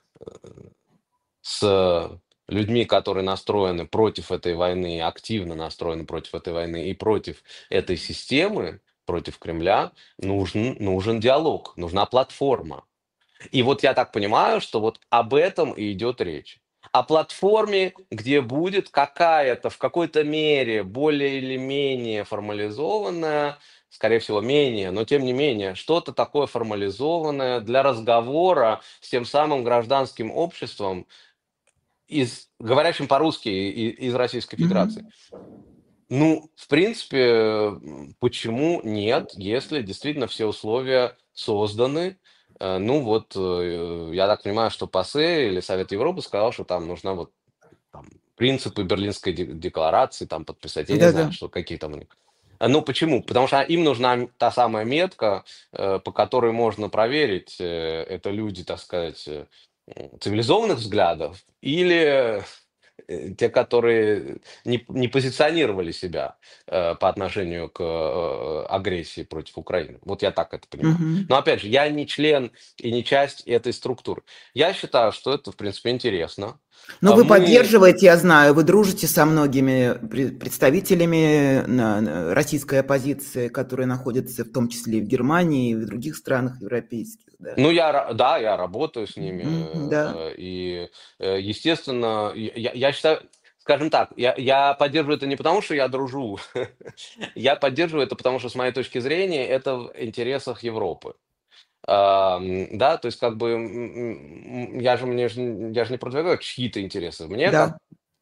B: с людьми, которые настроены против этой войны, активно настроены против этой войны и против этой системы, против Кремля, нужен диалог, нужна платформа. И вот я так понимаю, что вот об этом и идет речь. О платформе, где будет какая-то, в какой-то мере, более или менее формализованная, скорее всего, менее, но тем не менее, что-то такое формализованное для разговора с тем самым гражданским обществом, говорящим по-русски из Российской Федерации.
A: Мгм.
B: Ну, в принципе, почему нет, если действительно все условия созданы? Ну вот, я так понимаю, что ПАСЕ или Совет Европы сказал, что там нужно вот там принципы Берлинской декларации там подписать. Я не
A: Да-да.
B: знаю, что какие там у них. Ну, почему? Потому что им нужна та самая метка, по которой можно проверить, это люди, так сказать, цивилизованных взглядов или те, которые не позиционировали себя по отношению к агрессии против Украины. Вот я так это понимаю.
A: Мгм.
B: Но опять же, я не член и не часть этой структуры. Я считаю, что это, в принципе, интересно.
A: Ну, вы
B: Мы
A: поддерживаете, я знаю, вы дружите со многими представителями российской оппозиции, которые находятся в том числе и в Германии, и в других странах европейских, да.
B: Ну, да, я работаю с ними,
A: Мгм, да.
B: и, естественно, я считаю, скажем так, я поддерживаю это не потому, что я дружу, я поддерживаю это потому, что, с моей точки зрения, это в интересах Европы. Да, то есть как бы, я же не продвигаю чьи-то интересы. Мне как
A: Да.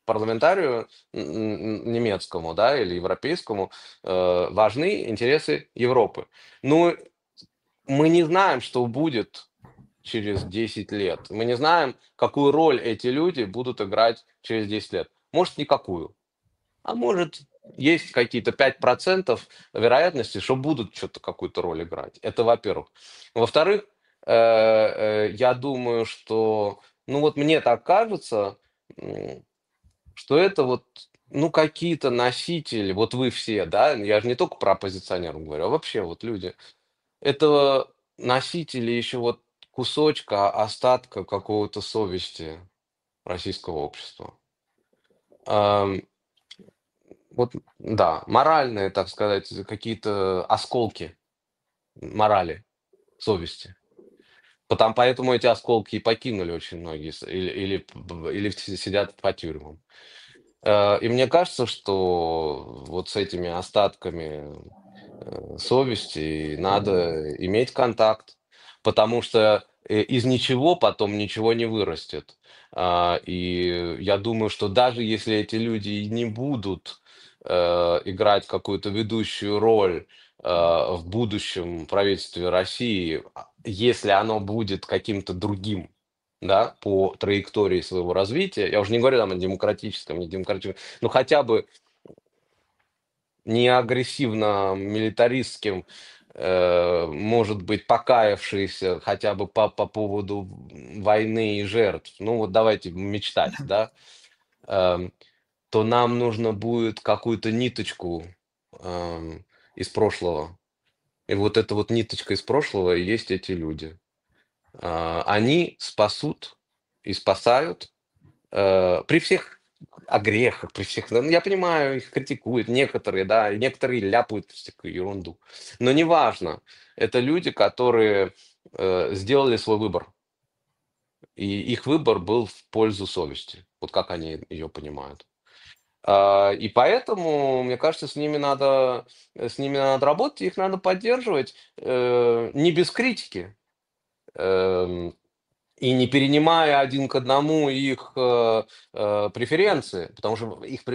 B: парламентарию немецкому, да, или европейскому важны интересы Европы. Ну, мы не знаем, что будет через 10 лет. Мы не знаем, какую роль эти люди будут играть через 10 лет. Может, никакую. А может, есть какие-то 5% вероятности, что будут что-то, какую-то роль играть. Это во-первых. Во-вторых, я думаю, что, ну вот мне так кажется, м, что это вот, ну, какие-то носители, вот вы все, да, я же не только про оппозиционеров говорю, а вообще вот люди, это носители еще вот кусочка, остатка какого-то совести российского общества. Ам, Вот, да, моральные, так сказать, какие-то осколки морали, совести. Поэтому эти осколки и покинули очень многие, или сидят по тюрьмам. И мне кажется, что вот с этими остатками совести надо иметь контакт, потому что из ничего потом ничего не вырастет. И я думаю, что даже если эти люди и не будут играть какую-то ведущую роль в будущем правительстве России, если оно будет каким-то другим, да, по траектории своего развития, я уже не говорю там о демократическом, не демократическом, но хотя бы не агрессивно-милитаристским, может быть, покаявшийся хотя бы по поводу войны и жертв. Ну вот давайте мечтать,
A: Да.
B: да. Эм, То нам нужно будет какую-то ниточку из прошлого. И вот эта вот ниточка из прошлого и есть эти люди. Они спасут и спасают при всех грехах, при всех, ну, я понимаю, их критикуют некоторые, да, и некоторые ляпают всякую ерунду. Но неважно, это люди, которые сделали свой выбор, и их выбор был в пользу совести, вот как они ее понимают. И поэтому, мне кажется, с ними надо работать, их надо поддерживать не без критики. Эм, И не перенимая один к одному их преференции, потому что их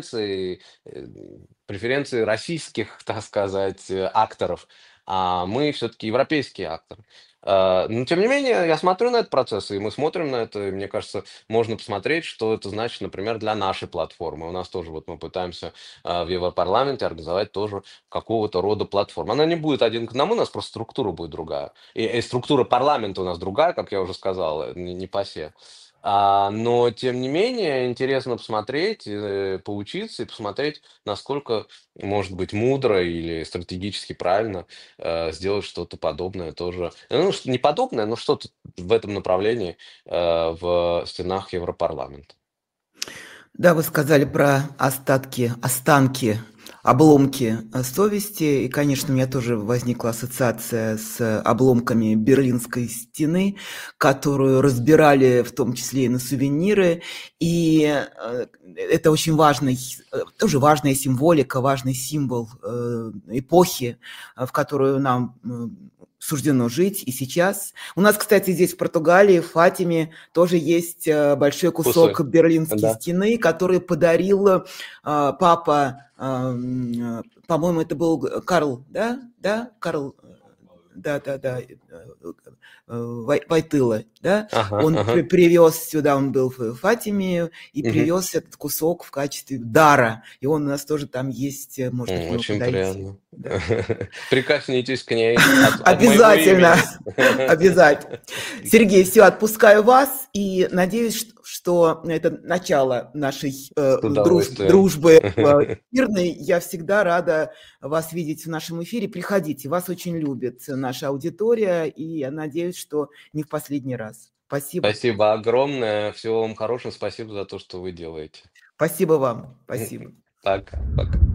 B: преференции российских, так сказать, акторов, а мы все-таки европейские акторы. Но тем не менее, я смотрю на этот процесс, и мы смотрим на это, и мне кажется, можно посмотреть, что это значит, например, для нашей платформы. У нас тоже вот мы пытаемся в Европарламенте организовать тоже какого-то рода платформу. Она не будет один к одному, у нас просто структура будет другая. И структура парламента у нас другая, как я уже сказал, не ПАСЕ. Но, тем не менее, интересно посмотреть, поучиться и посмотреть, насколько, может быть, мудро или стратегически правильно сделать что-то подобное тоже. Ну, не подобное, но что-то в этом направлении в стенах Европарламента.
A: Да, вы сказали про останки, обломки совести. И, конечно, у меня тоже возникла ассоциация с обломками Берлинской стены, которую разбирали в том числе и на сувениры. И это очень важный, тоже важная символика, важный символ эпохи, в которую нам суждено жить и сейчас. У нас, кстати, здесь в Португалии, в Фатиме, тоже есть большой кусок
B: Кусок,
A: Берлинской
B: да.
A: стены, который подарил папа, по-моему, это был Карл, да? Да, Карл, да, Войтыла, да?
B: Ага,
A: Он
B: ага.
A: привез сюда, он был в Фатиме, и
B: Мгм.
A: привез этот кусок в качестве дара. И он у нас тоже там есть, можно к нему
B: Очень
A: подойти.
B: приятно.
A: Да.
B: Прикоснитесь к ней от моего
A: Обязательно,
B: имени.
A: обязательно. Сергей, все, отпускаю вас и надеюсь, что это начало нашей
B: С удовольствием.
A: дружбы мирной. Я всегда рада вас видеть в нашем эфире. Приходите, вас очень любит наша аудитория, и я надеюсь, что не в последний раз. Спасибо.
B: Спасибо огромное. Всего вам хорошего. Спасибо за то, что вы делаете.
A: Спасибо вам. Спасибо.
B: Пока, пока.